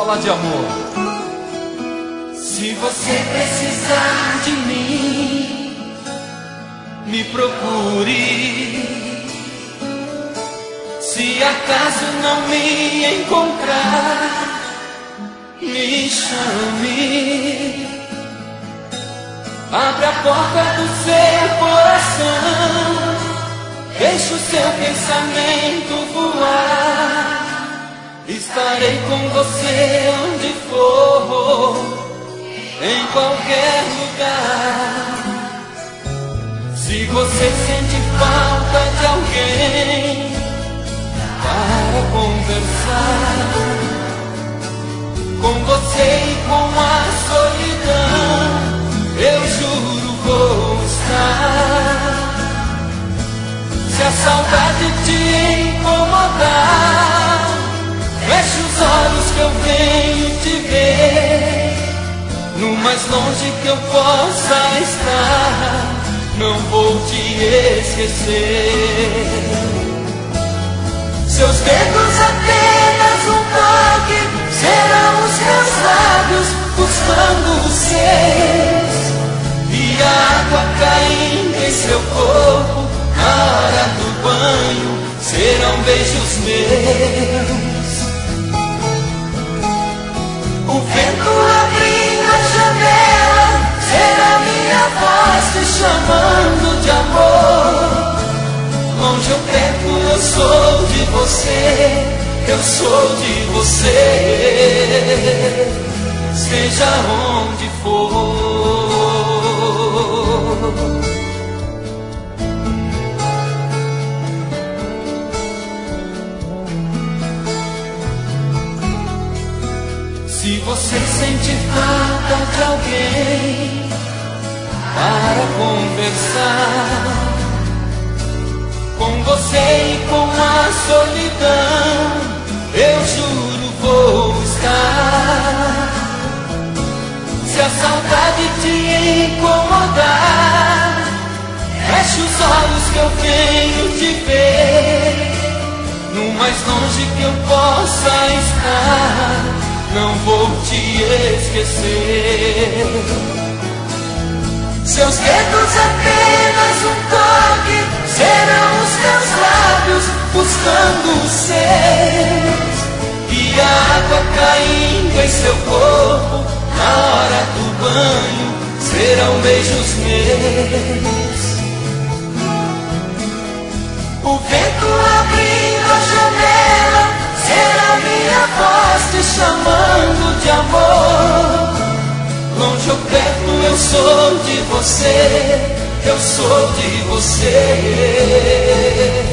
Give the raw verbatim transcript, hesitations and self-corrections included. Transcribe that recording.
falar de amor. Se você precisar de mim, me procure. Se acaso não me encontrar, me chame. Abra a porta do seu coração, deixe o seu pensamento voar. Estarei com você onde for, em qualquer lugar. Se você sente falta de alguém para conversar, com você e com a solidão, eu juro vou estar. Se a saudade te incomodar, feche os olhos que eu venho te ver. No mais longe que eu possa estar, não vou te esquecer. Seus dedos apenas um toque, serão os meus lábios buscando os seus. E a água caindo em seu corpo, na hora do banho, serão beijos meus. O vento abrindo a janela, será minha voz te chamando de amor. Longe ou perto eu sou de você, eu sou de você, seja onde for. Se você sente falta de alguém para conversar, com você e com a solidão, eu juro vou estar. Se a saudade te incomodar, feche os olhos que eu venho te ver. No mais longe que eu possa estar, não vou te esquecer. Seus dedos apenas um toque, serão os meus lábios buscando os seus. E a água caindo em seu corpo, na hora do banho, serão beijos meus. O vento abrindo a janela, será minha voz te chamando de amor. Longe ou perto eu sou de você, eu sou de você.